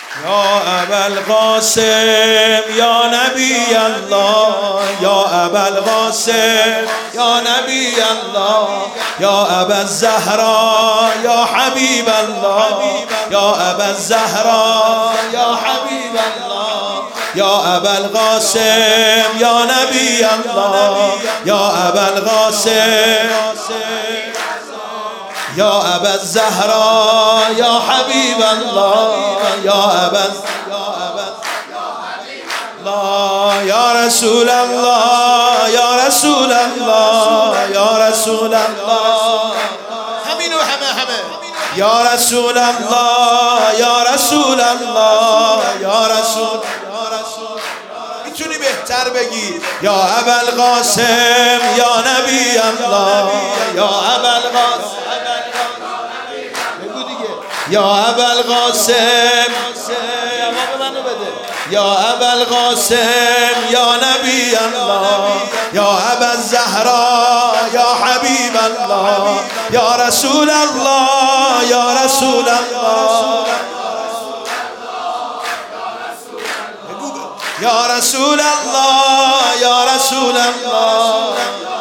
یا ابوالقاسم یا نبی الله، یا ابوالقاسم یا نبی الله، یا ابوالزهرا یا حبیب الله، یا ابوالزهرا یا حبیب الله، یا ابوالقاسم یا نبی الله، یا ابوالقاسم یا ابوالزهرا یا حبیب الله، یا الله، یا رسول الله، یا رسول الله، یا رسول الله. همین و همه یا رسول الله، یا رسول الله، یا رسول. میتونی بهتر بگی یا ابوالقاسم یا نبی الله، یا ابوالقاسم یا ابوالقاسم، جواب منو بده. یا ابوالقاسم یا نبی الله، یا ابوالزهرا یا حبیب الله، یا رسول الله، یا رسول الله، یا رسول الله، یا رسول الله.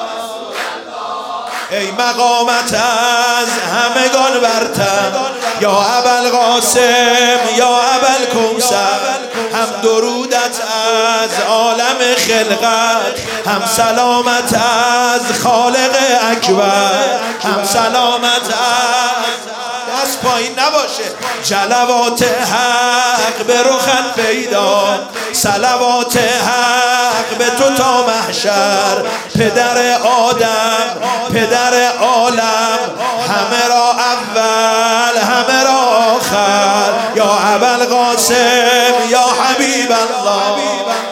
ای مقامت از همگان برتر، یا ابوالقاسم یا ابوالکوثر، هم درودت از عالم خلقت، هم سلامت از خالق اکبر، هم سلامت از دست پایین نباشه. جلوات حق به رخت پیدا، صلوات حق به تو تا محشر. پدر آدم، پدر عالم، همه را اول، همه را آخر. یا ابوالقاسم یا حبیب الله،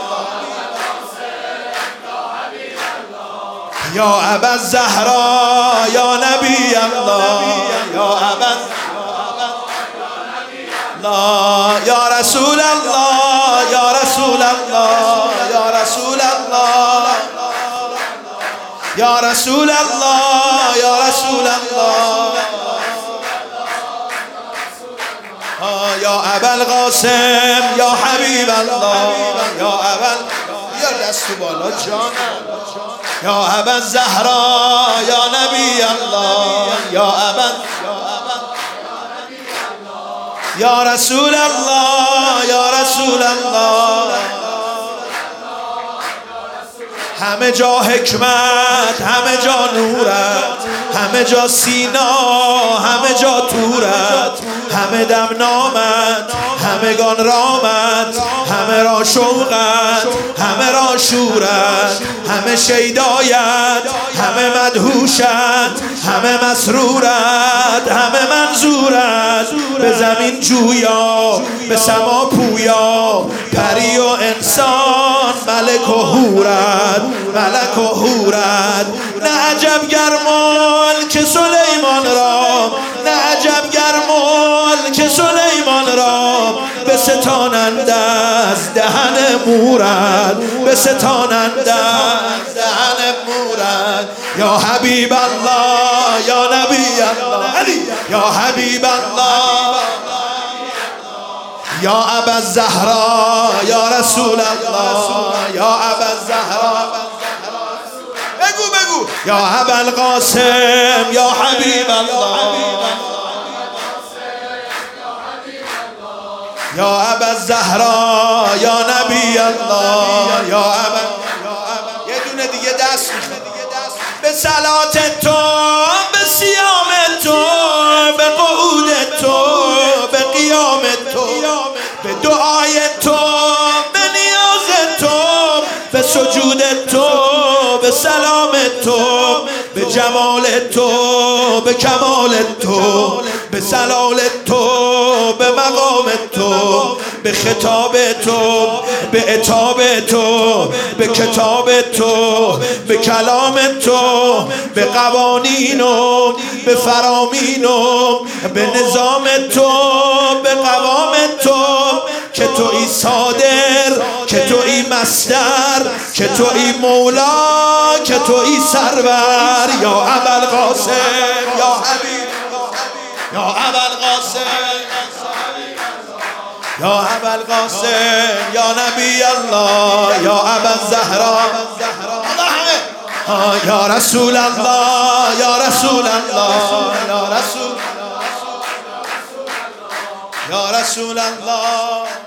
یا ابوالزهرا یا نبی الله، یا الله، یا رسول الله، یا رسول الله، یا رسول الله، یا رسول الله، یا رسول الله. یا ابوالقاسم یا حبیب الله، یا یا دست بالا جانم، یا ابوالزهرا یا نبی الله، یا یا رسول الله، یا رسول الله. همه جا حکمت، همه جا نورت، همه جا سینا، همه جا تورت، همه دم نامت، همگان رامت، همه را شوقت، همه را شورت، همه شیدایت، همه مدهوشت، همه مسرورت، همه منظورت. به زمین جویا، به سما پویا، پری و انسان، ملک و حورت، ملک و حورت. نه عجب گرمال که سلیمان را، نه عجب گرمال که سلیمان را بستانند از دهن مورت، بستانند از دهن مورت. یا حبیب الله، یا نبی الله، یا حبیب الله، یا ابوالزهرا، یا رسول الله، یا ابوالزهرا. بگو یا ابوالقاسم یا حبیب الله، یا ابوالزهرا یا نبی الله، یا یه دونه دیگه دست میخواد. به صلات تو، به صیام تو، به قعود تو، به قیام تو، به دعای تو، به نیاز تو، به سجود تو، به سلام تو، به جمال تو، به کمال تو، به سلال تو، به مقام تو، به خطاب تو، به عتاب تو، به کتاب تو، به کلام تو، به قوانین و به فرامین و به نظام تو، به قوام تو، که تویی صادر، که تویی مصدر، که تویی مولا، که تویی سرور. یا ابوالقاسم یا حبیب، یا ابوالقاسم یا ابوالقاسم یا نبی الله یا ابوالزهرا یا رسول الله یا رسول الله یا رسول الله